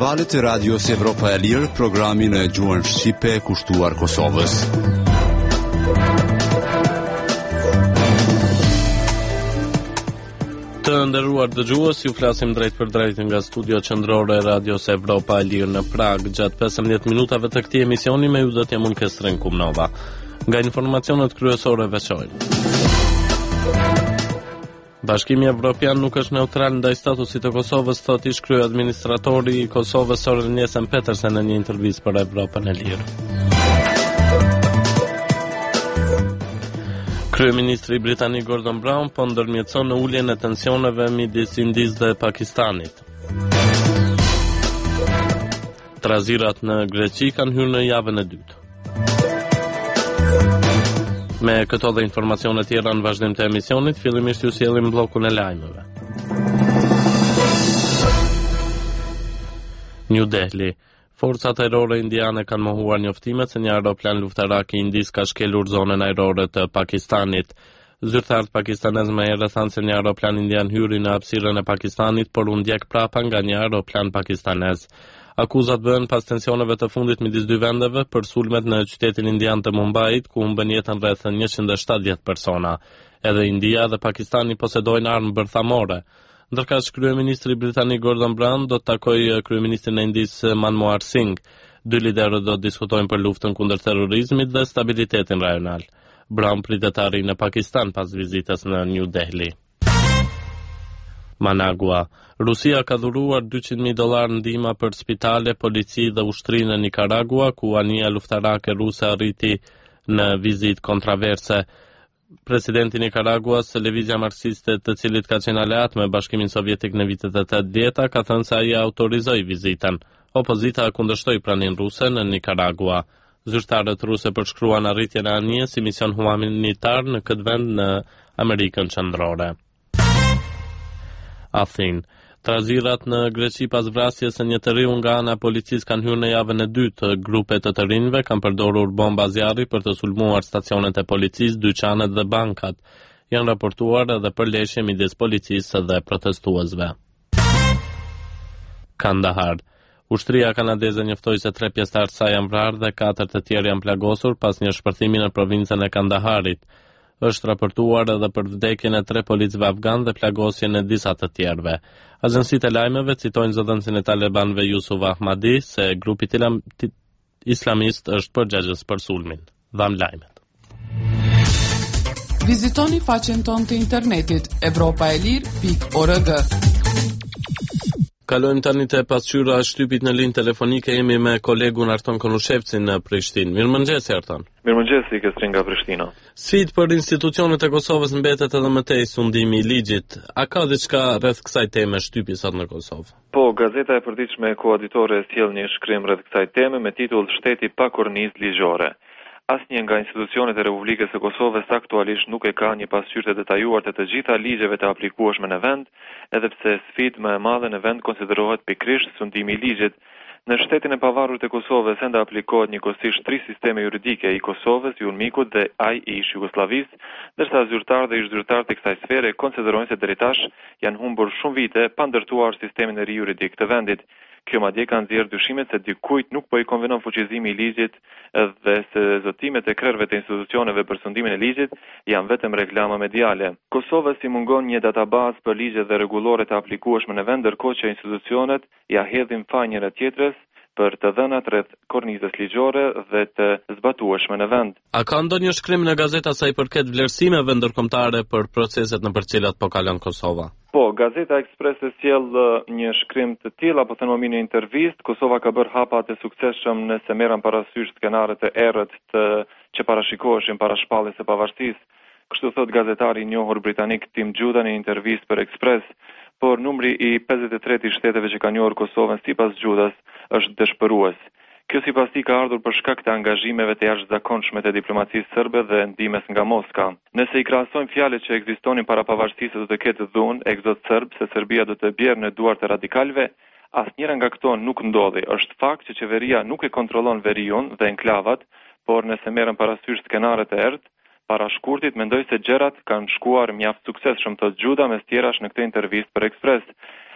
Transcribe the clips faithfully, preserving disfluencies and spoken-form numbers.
valët e radios Evropa e Lirë, programin e gjuhën shqipe kushtuar Kosovës. Të nderuar dëgjues, ju flasim drejt për drejt nga studio qendrore e radios Evropa e Lirë në Prag. Gjatë pesëmbëdhjetë minutave të këtij emisioni me ju do të jam unë Kestren Kumnova. Nga informacionet kryesore veçojnë. Bashkimi Evropian nuk është neutral ndaj statusit të Kosovës, thot ish krye administratori i Kosovës Søren Jessen-Petersen në një intervistë për Evropën e Lirë. Kryeministri britanik Gordon Brown po ndërmjetëson në uljen e tensioneve midis Indisë dhe Pakistanit. Trazirat në Greqi kanë hyrë në javën e dytë. Me këto dhe informacione tjera në vazhdim të emisionit, fillimisht ju sjellim bllokun e lajmeve. New Delhi. Forcat ajrore indiane kanë mohuar njoftimet se një aeroplan luftarak i Indisë ka shkelur zonën ajrore të Pakistanit. Zyrtarët pakistanez më herët thanë se një aeroplan indian hyri në hapësirën e Pakistanit, por u ndjek prapa nga një aeroplan pakistanez. Akuzat bëhen pas tensioneve të fundit midis dy vendeve për sulmet në qytetin indian të Mumbait, ku humbën jetën rreth njëqind e shtatëdhjetë persona. Edhe India dhe Pakistani posedojnë armë bërthamore. Ndërkaq kryeministri britanik Gordon Brown do të takojë kryeministrin e Indisë Manmohan Singh. Dy liderët do të diskutojnë për luftën kundër terrorizmit dhe stabilitetin rajonal. Brown pritet të arrijë në Pakistan pas vizitës në New Delhi. Managua. Rusia ka dhuruar dyqind mijë dollar ndihmë për spitale, polici dhe ushtri në Nicaragua, ku anija luftarake ruse arriti në vizitë kontroverse. Presidenti i Nicaraguas, Lëvizja Marksiste, të cilit ka qenë aleat me Bashkimin Sovjetik në vitet e tetëdhjetë, ka thënë se ai autorizoi vizitën. Opozita kundërshtoi praninë ruse në Nicaragua. Zyrtarët ruse përshkruan arritjen e anijes si mision humanitar në këtë vend në Amerikën Qendrore. Athinë. Trazirat në Greqi pas vrasjes së një të riu nga ana e policisë kanë hyrë në javën e dytë. Grupe të të rinjve kanë përdorur bomba zjarri për të sulmuar stacionet e policisë, dyqanet dhe bankat. Janë raportuar edhe përleshje midis policisë dhe protestuesve. Kandahar. Ushtria kanadeze njoftoi se tre pjesëtar të saj janë vrarë dhe katër të tjerë janë plagosur pas një shpërthimi në provincën e Kandaharit. Është raportuar edhe për vdekjen e tre policëve afgan dhe plagosjen e disa të tjerëve. Agjencitë e lajmeve citojnë zëdhënësin e Talibanëve Yusuf Ahmadi se grupi islamist është përgjegjës për sulmin. Dham lajmet. Vizitoni faqen tonë të internetit evropaelir pikë org. Kalojmë tani te pasqyra e shtypit në linjë telefonike. Jemi me kolegun Arton Konushevcin në Prishtinë. Mirëmëngjes Arton. Mirëmëngjes, Kestrin nga Prishtina. Sfidë për institucionet e Kosovës mbetet edhe më tej sundimi i ligjit. A ka diçka rreth kësaj teme shtypi sot në Kosovë? Po, gazeta e përditshme Koaditore sjell një shkrim rreth kësaj teme me titull Shteti pa kornizë ligjore. Asnjë nga institucionet e Republikës së Kosovës aktualisht nuk e ka një pasqyrë të detajuar të të gjitha ligjeve të aplikueshme në vend, edhe pse sfidë më e madhe në vend konsiderohet pikërisht sundimi i ligjit. Në shtetin e pavarur të Kosovës ende aplikohet njëkohësisht tri sisteme juridike, i Kosovës, i Ulmikut dhe ai i ish Jugosllavisë, ndërsa zyrtarë dhe ish-zyrtarët e kësaj sfere konsiderojnë se deri tash janë humbur shumë vite pa ndërtuar sistemin e ri juridik të vendit. Kjo madje ka nxjerrë dyshimet se dikujt nuk po i konvenon fuqizimi i ligjit dhe se zotimet e krerëve të institucioneve për sundimin e ligjit janë vetëm reklama mediale. Kosovës i mungon një databazë për ligje dhe rregullore të aplikueshme në vend, ndërkohë që institucionet ja hedhin faj njëra tjetrës për të dhënat rreth kornizës ligjore dhe të zbatueshme në vend. A ka ndonjë shkrim në gazeta sa i përket vlerësimeve ndërkombëtare për proceset në për cilat po kalon Kosova? Po, Gazeta Express e sjell një shkrim të tillë apo thënë në intervistë. Kosova ka bërë hapa të suksesshëm nëse merren parasysh skenaret e errët të që parashikoheshin para shpalljes së pavarësisë. Kështu thot gazetari i njohur britanik Tim Juda në intervistë për Express. Por numri i pesëdhjetë e tretë i shteteve që kanë njohur Kosovën sipas Judas është dëshpërues. Kjo sipas tij ka ardhur për shkak të angazhimeve të jashtëzakonshme të diplomacisë serbe dhe ndihmës nga Moska. Nëse i krahasojmë fjalët që ekzistonin para pavarësisë do të ketë dhunë egzot serb se Serbia do të bjerë në duart e radikalëve, asnjëra nga këto nuk ndodhi. Është fakt që qeveria nuk e kontrollon veriun dhe enklavat, por nëse merren parasysh skenaret e errët, para shkurtit mendoj se gjërat kanë shkuar mjaft suksesshëm, thot Gjuda mes tjerash në këtë intervistë për Express.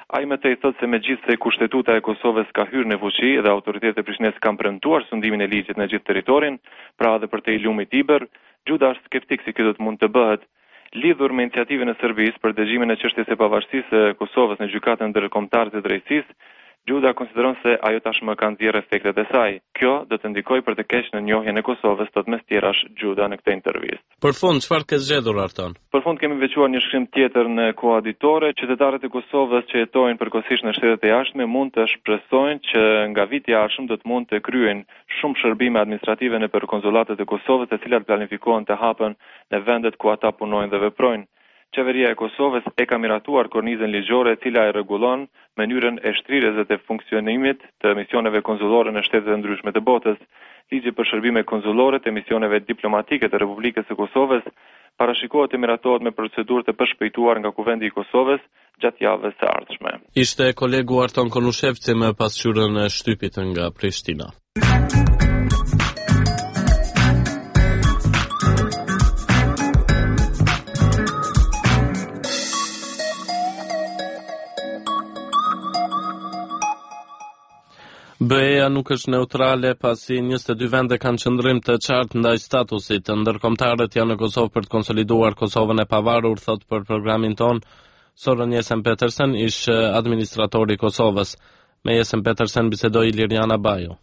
Ai më tej thotë se megjithse kushtetuta e Kosovës ka hyrë në fuqi dhe autoritetet e Prishtinës kanë premtuar sundimin e ligjit në gjithë territorin, pra edhe për te i lumit Tiber, Gjuda është skeptik se kjo do të mund të bëhet. Lidhur me iniciativën e Serbisë për dëgjimin e çështjes së pavarësisë së Kosovës në gjykatën ndërkombëtare të drejtësisë, Gjuda konsideron se ajo tashmë ka nxjerrë efektet e saj. Kjo do të ndikojë për të keq në njohjen e Kosovës, thot mes tjerash Gjuda në këtë intervistë. Për fund, çfarë ke zgjedhur Arton? Për fund kemi veçuar një shkrim tjetër në koaditore. Qytetarët e Kosovës që jetojnë përkohësisht në shtetet e jashtme mund të shpresojnë që nga viti i ardhshëm do të mund të kryejnë shumë shërbime administrative nëpër konsulatet e Kosovës, të cilat planifikohen të hapen në vendet ku ata punojnë dhe veprojnë. Qeveria e Kosovës e ka miratuar kornizën ligjore e cila e rregullon mënyrën e shtrirjes dhe të funksionimit të misioneve konsullore në shtetet e ndryshme të botës. Ligji për shërbime konsullore të misioneve diplomatike të Republikës së Kosovës parashikohet të miratohet me procedurë të përshpejtuar nga Kuvendi i Kosovës gjatë javës së ardhshme. Ishte kolegu Arton Konushevci me pasqyrën e shtypit nga Prishtina. B E-ja nuk është neutrale pasi njëzet e dy vende kanë qëndrim të qartë ndaj statusit. Ndërkombëtarët janë në Kosovë për të konsoliduar Kosovën e pavarur, thot për programin ton Soren Jesen Petersen, ish administratori i Kosovës. Me Jesen Petersen bisedoi Liriana Bajo.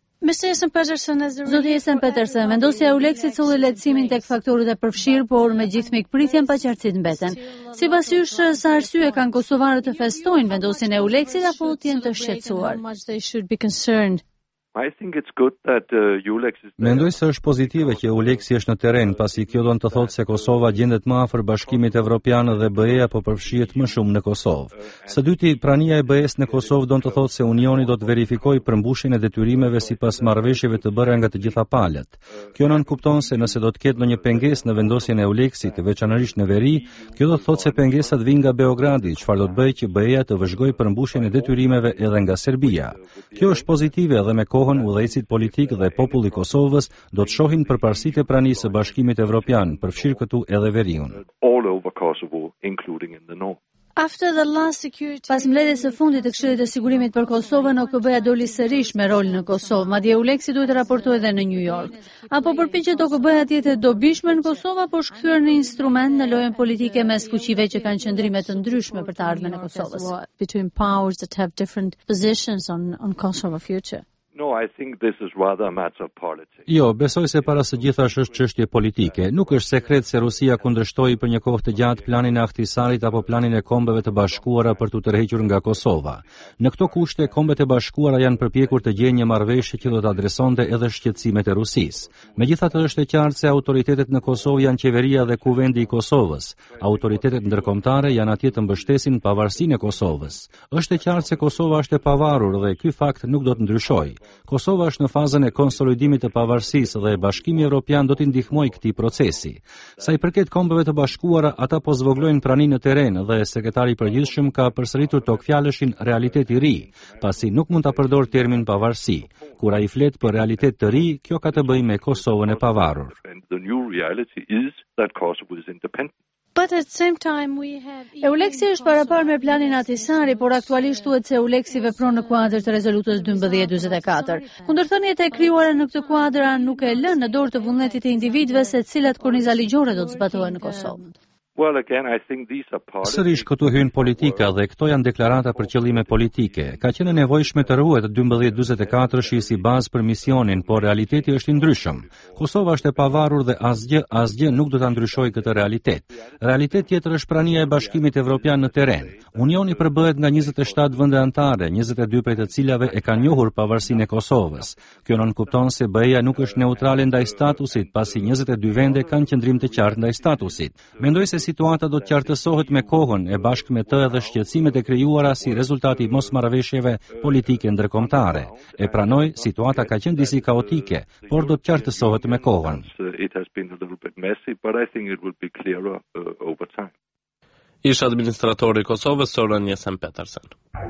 Zoti Jesen Petersen, vendosja e Euleksit solli lehtësimin tek faktorët e përfshirë, por me gjithë mikpritjen paqartësitë mbeten. Sipas jush, sa arsye kanë kosovarët të festojnë vendosjen e Euleksit apo të jenë të shqetësuar? Mendoj se është pozitive që Euleksi është në terren, pasi kjo do të thotë se Kosova gjendet më afër Bashkimit Evropian dhe B E-ja po përfshihet më shumë në Kosovë. Së dyti, prania e B E-s në Kosovë do të thotë se Unioni do të verifikojë përmbushjen e detyrimeve sipas marrëveshjeve të bëra nga të gjitha palët. Kjo nën kupton se nëse do të ketë ndonjë pengesë në vendosjen e Euleksit, veçanërisht në veri, kjo do të thotë se pengesat vijnë nga Beogradi, çfarë do të bëjë që B E-ja të vëzhgojë përmbushjen e detyrimeve edhe nga Serbia. Kjo është pozitive edhe me udhëheqësit politik dhe populli i Kosovës do të shohin përparësitë e pranisë së Bashkimit Evropian, përfshir këtu edhe veriun. Pas mbledhjes së fundit të Këshillit të Sigurimit për Kosovën, O K B-ja doli sërish me rolin në Kosovë, madje Euleksi duhet të raportojë edhe në New York. Apo përpiqet O K B-ja të jetë dobishme në Kosovë apo shkthyer në instrument në lojën politike mes fuqive që kanë qëndrime të ndryshme për të ardhmen e Kosovës? No, I think this is rather a matter of politics. Jo, besoj se para së gjithash është çështje politike. Nuk është sekret se Rusia kundërshtoi për një kohë të gjatë planin e Ahtisarit apo planin e Kombeve të Bashkuara për t'u tërhequr nga Kosova. Në këto kushte, Kombet e Bashkuara janë përpjekur të gjejnë një marrëveshje që do të adresonte edhe shqetësimet e Rusisë. Megjithatë, është e qartë se autoritetet në Kosovë janë qeveria dhe Kuvendi i Kosovës. Autoritetet ndërkombëtare janë atje të mbështesin pavarësinë e Kosovës. Është e qartë se Kosova është e pavarur dhe ky fakt nuk do të ndryshojë. Kosova është në fazën e konsolidimit të pavarësisë dhe Bashkimi Evropian do t'i ndihmojë këtij procesi. Sa i përket Kombeve të Bashkuara, ata po zvogëlojnë praninë në terren dhe sekretari i përgjithshëm ka përsëritur tokfjalëshin realitet i ri, pasi nuk mund ta përdor termin pavarësi. Kur ai flet për realitet të ri, kjo ka të bëjë me Kosovën e pavarur. Euleksi është paraparë me planin Ahtisari, por aktualisht thuhet se Euleksi vepron në kuadër të rezolutës dymbëdhjetë dymbëdhjetë e katër. Kundërthëniet e krijuara në këtë kuadër nuk e lënë në dorë të vullnetit të individëve se cilat korniza ligjore do të zbatohen në Kosovë. Well, again, I think these are part... Sërish këtu hyn politika dhe këto janë deklarata për qëllime politike. Ka qenë nevojshme të ruhet dymbëdhjetë dymbëdhjetë e katër shi si bazë për misionin, por realiteti është i ndryshëm. Kosova është e pavarur dhe asgjë, asgjë nuk do ta ndryshojë këtë realitet. Realitet tjetër është prania e Bashkimit Evropian në terren. Unioni përbëhet nga njëzet e shtatë vende anëtare, njëzet e dy prej të cilave e kanë njohur pavarësinë e Kosovës. Kjo nën kupton se B E-ja nuk është neutrale ndaj statusit, pasi njëzet e dy vende kanë qëndrim të qartë ndaj statusit. Mendoj se situata do të qartësohet me kohën e bashkë me të edhe shqetësimet e krijuara si rezultati i mosmarrëveshjeve politike ndërkombëtare. E pranoj, situata ka qenë disi kaotike, por do të qartësohet me kohën. Ish administratori i Kosovës Soren Jesen Petersen.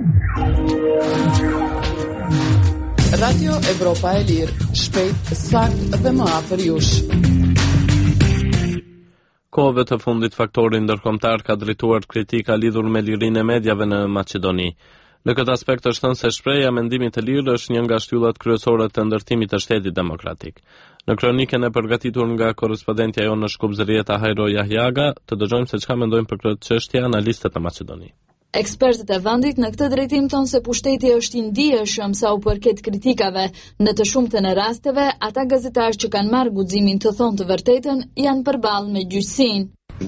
Radio Evropa e Lirë, shpejt, sakt dhe më afër jush. Kohëve të fundit faktori ndërkombëtar ka drejtuar kritika lidhur me lirinë e mediave në Maqedoni. Në këtë aspekt është thënë se shpreha mendimit të lirë është një nga shtyllat kryesore të ndërtimit të shtetit demokratik. Në kronikën e përgatitur nga korrespondentja jonë në Shkupzëri Hajro Jahjaga, të dëgjojmë se çka mendojnë për këtë çështje analistët në Maqedoni. Ekspertët e vendit në këtë drejtim thonë se pushteti është i ndijshëm sa u përket kritikave. Në të shumtën e rasteve, ata gazetarë që kanë marrë guximin të thonë të vërtetën janë përballë me gjyqësinë.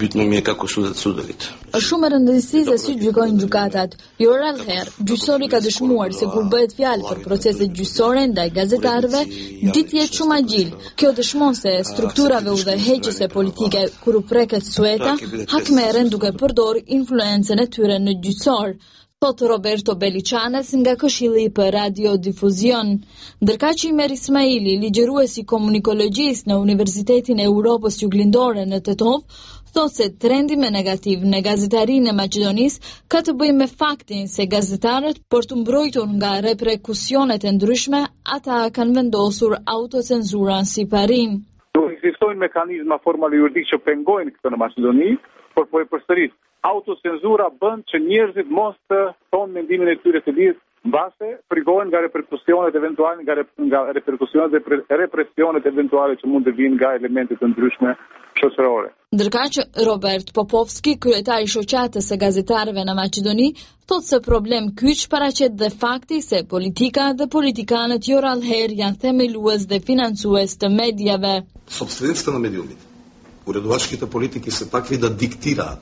Është shumë e rëndësishme se si gjykojnë gjykatat. Jo rrallëherë, gjyqësori ka dëshmuar se kur bëhet fjalë për procese gjyqësore ndaj gazetarëve, ditë jetë shumë agjil. Kjo dëshmon se strukturave udhëheqëse politike kur u preket sueta, hakmerren duke përdorur influencën e tyre në gjyqësor. Thot Roberto Beliçanes nga Këshilli për Radiodifuzion. Ndërka që Imer Ismaili, ligjërues i komunikologjisë në Universitetin e Europës Juglindore në Tetov, thot se trendi me negativ në gazetarinë e Maqedonisë ka të bëjë me faktin se gazetarët, për të mbrojtur nga reperkusionet e ndryshme, ata kanë vendosur autocenzurën si parim. Do ekzistojnë mekanizma formal juridik që pengojnë këtë në Maqedoni, por po e përsërit. Autocenzura bën që njerëzit mos të thonë mendimin e tyre të lirë, mbase frigohen nga reperkusionet eventuale, nga, rep, nga reperkusionet dhe represionet eventuale që mund të vinë nga elemente të ndryshme shoqërore. Ndërka që Robert Popovski, kryetari i shoqatës së gazetarëve në Maqedoni, thotë se problem kyç paraqet dhe fakti se politika dhe politikanët jo rrallëherë janë themelues dhe financues të mediave. Собствениците на медиумите, уредувачките политики се такви да диктираат.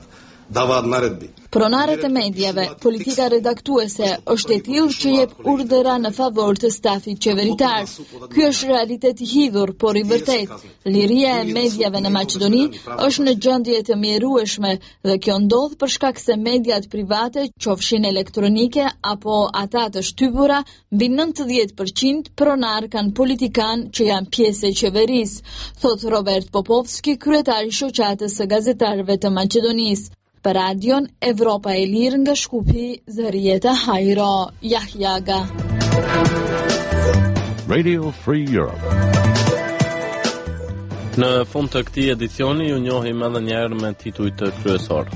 Pronarët e medjave, politika redaktuese është e tillë që jep urdhëra në favor të stafit qeveritar. Ky është realitet i hidhur, por i vërtet. Liria e medjave në Maqedoni është në gjendje të mjerueshme dhe kjo ndodh për shkak se mediat private, qofshin elektronike apo ata të shtypura, mbi nëntëdhjetë përqind pronar kanë politikan që janë pjesë e qeverisë, thot Robert Popovski, kryetari i shoqatës së gazetarëve të Maqedonisë. Për radion Evropa e Lirë nga Shkupi, Zërieta Hajro Jahjaga. Radio Free Europe. Në fund të këtij edicioni ju njohim edhe një herë me titujt të kryesor.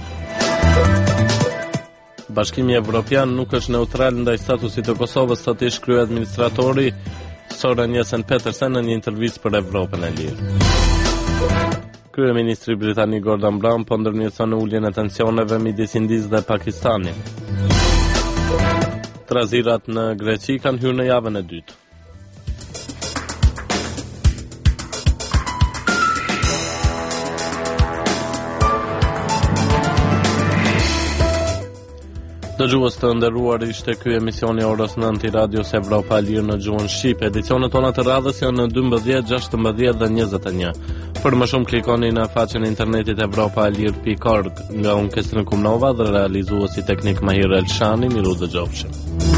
Bashkimi Evropian nuk është neutral ndaj statusit të Kosovës, thotë ish kryeadministratori Soren Jessen Petersen në një intervistë për Evropën e Lirë. Kryeministri britanik Gordon Brown po ndërmjetëson uljen e tensioneve midis Indisë dhe Pakistanit. Trazirat në Greqi kanë hyrë në javën e dytë. Dëgjues të nderuar, ishte ky emisioni orës nëntë i Radios Evropa e Lirë në gjuhën shqipe. Edicionet tona të radhës janë në dymbëdhjetë, gjashtëmbëdhjetë dhe njëzet e një. Për më shumë klikoni në faqen e internetit evropa e lirë pikë org. Nga unë Kestrin Kumnova dhe realizuesi teknik Mahir Elshani, miru dëgjofshim.